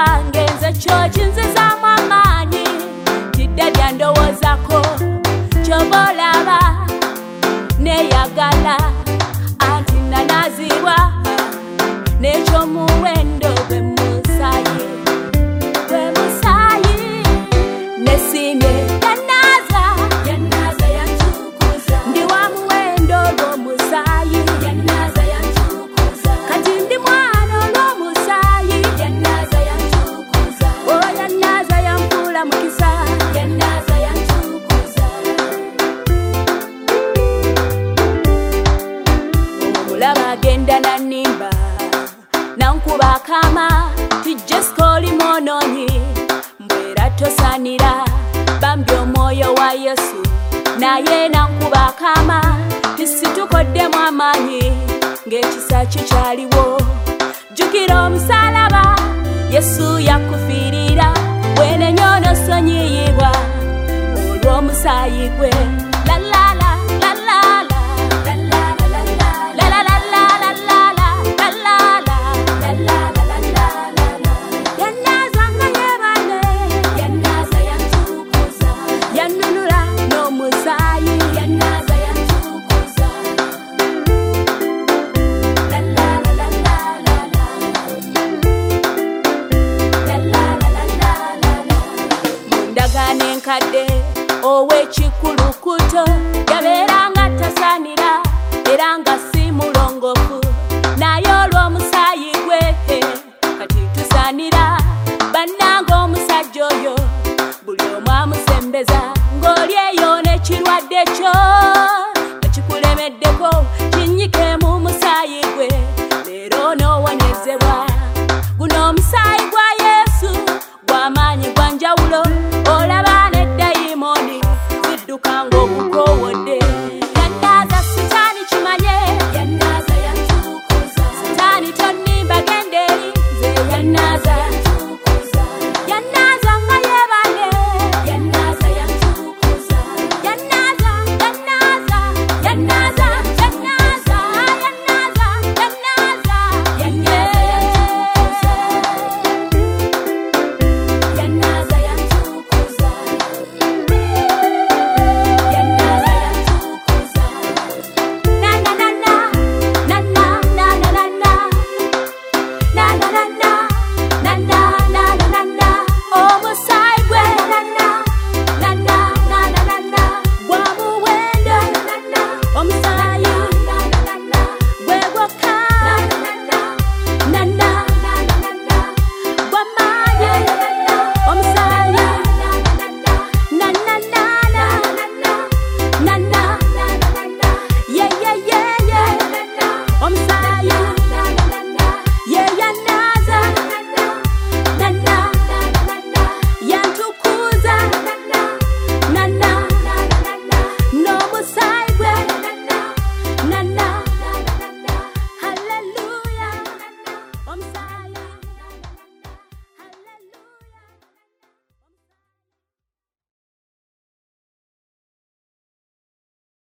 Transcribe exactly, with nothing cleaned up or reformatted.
ngenze kyoki nzizamu amaanyi tidde lyandowozako kyoba olaba neyagala anti nanazibwa n'ekyomuwendo gwe musaayi gwe musaayi nesimye yanaaza yanaaza yantukuza ndi wa muwendo olw'omusaayi yanaaza yantukuza kati ndi mwana olw'omusaayi yanaaza yantukuza o yanaaza yanfuula mukisa yanaaza yantukuza omulaba agenda nanimba nankuba akama tijjesika oli mwonoonyi mbwera tosaanira bambi omwoyo wa yesu naye nankuba akama tisitukoddemu amaanyi ng'ekisa kikyaliwo jjukira omusaalaba yesu yakufiirira bwenenyono sonyiyibwa olw'omusaayi gwe lalala lalala enkadde ow'ekikulukuto yabeeranga tasaanira era nga si mulongofu naye olw'omusaayi gwe kati tusaanira bannanga omusajja oyo buli omu amusembeza ng'oli eyo n'ekirwadde kyo